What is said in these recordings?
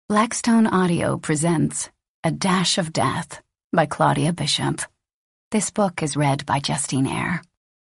Blackstone Audio presents A Dash of Death by Claudia Bishop. This book is read by Justine Eyre.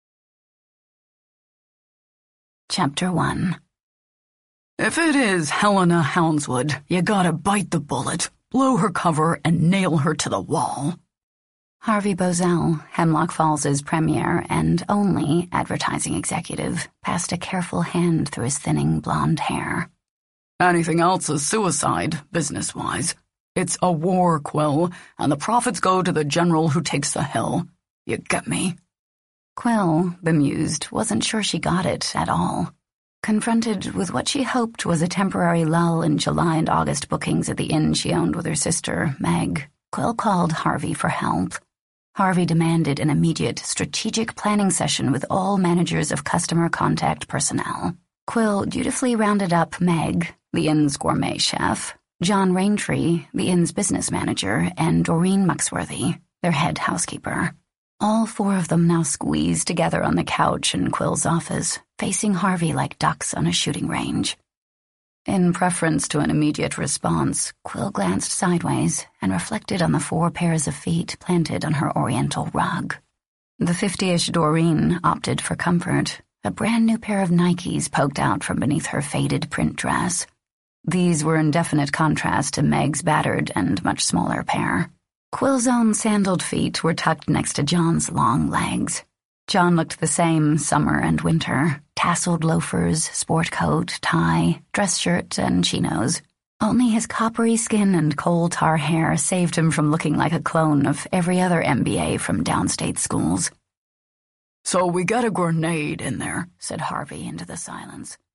Chapter 1. If it is Helena Houndswood, you gotta bite the bullet, blow her cover, and nail her to the wall. Harvey Bozell, Hemlock Falls' premier and only advertising executive, passed a careful hand through his thinning blonde hair. Anything else is suicide, business-wise. It's a war, Quill, and the profits go to the general who takes the hill. You get me? Quill, bemused, wasn't sure she got it at all. Confronted with what she hoped was a temporary lull in July and August bookings at the inn she owned with her sister, Meg, Quill called Harvey for help. Harvey demanded an immediate strategic planning session with all managers of customer contact personnel. Quill dutifully rounded up Meg, the inn's gourmet chef, John Raintree, the inn's business manager, and Doreen Muxworthy, their head housekeeper. All four of them now squeezed together on the couch in Quill's office, facing Harvey like ducks on a shooting range. In preference to an immediate response, Quill glanced sideways and reflected on the 4 pairs of feet planted on her oriental rug. The 50-ish Doreen opted for comfort. A brand-new pair of Nikes poked out from beneath her faded print dress. These were in definite contrast to Meg's battered and much smaller pair. Quill's own sandaled feet were tucked next to John's long legs. John looked the same summer and winter, tasseled loafers, sport coat, tie, dress shirt, and chinos. Only his coppery skin and coal tar hair saved him from looking like a clone of every other MBA from downstate schools. So we got a grenade in there, said Harvey into the silence.